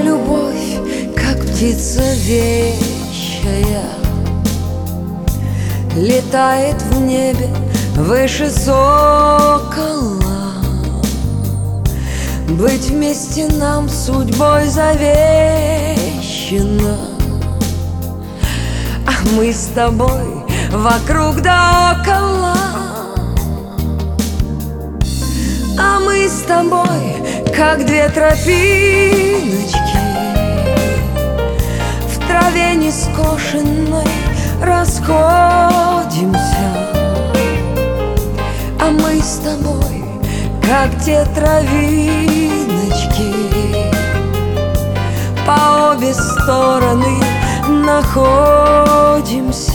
любовь, как птица вещая, летает в небе выше сокола. Быть вместе нам судьбой завещено, а мы с тобой вокруг да около. А мы с тобой, как две тропиночки, в траве нескошенной расходимся. А мы с тобой, как те травиночки, по обе стороны находимся.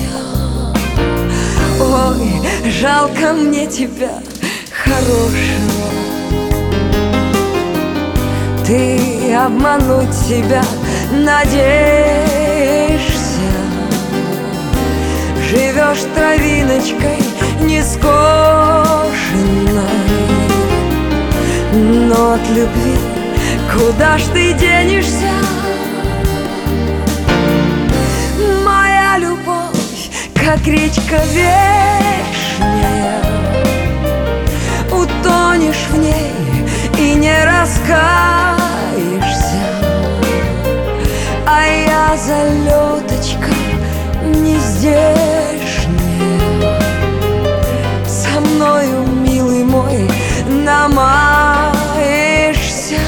Ой, жалко мне тебя, хорошего. Ты обмануть себя надеешься, живешь травиночкой нескошенной. Но от любви куда ж ты денешься? Моя любовь, как речка вешняя, утонешь в ней и не раскаешься. А я залеточка не здешняя, со мною, милый мой, намаешься.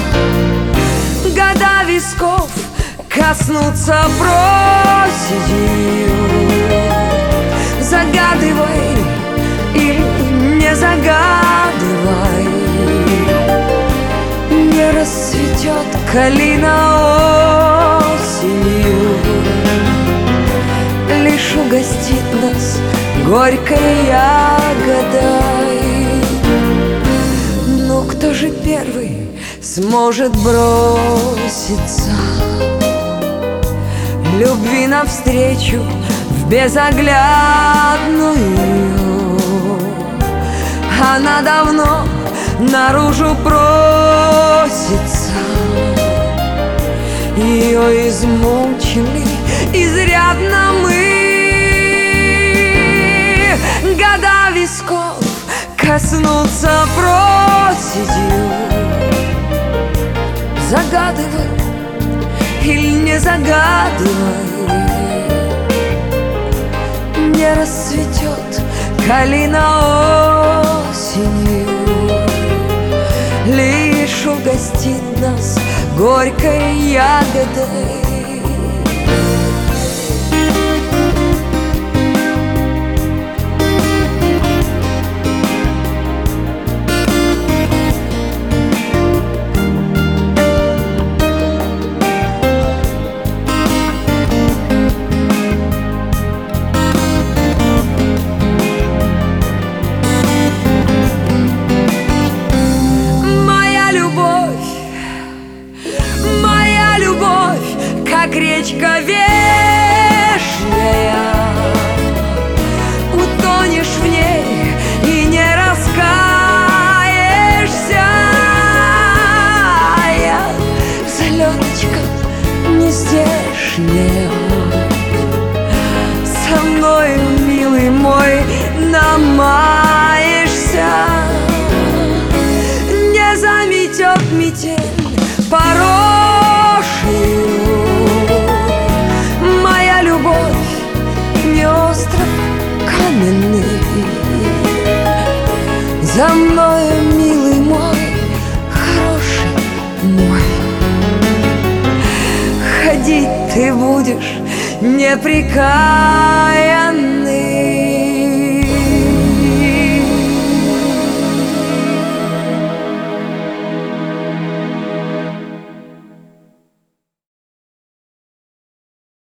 Года висков коснутся проседью. Загадывай или не загадывай, не расцветет калина осенью, лишь угостит нас горькой ягодой. Но кто же первый сможет броситься любви навстречу в безоглядную? Она давно наружу просится, ее измучили изрядно мы. Года висков коснутся проседью. Загадывай или не загадывай, не расцветет калина осенью, лишь угостит нас горькой ягодой. Как речка вешняя, утонешь в ней и не раскаешься. Я залеточка не здешняя, со мною, милый мой, намаешься. Не заметет метель поросшую. Моя любовь не остров каменный. За мною, милый мой, хороший мой, ходить ты будешь непрекаянный.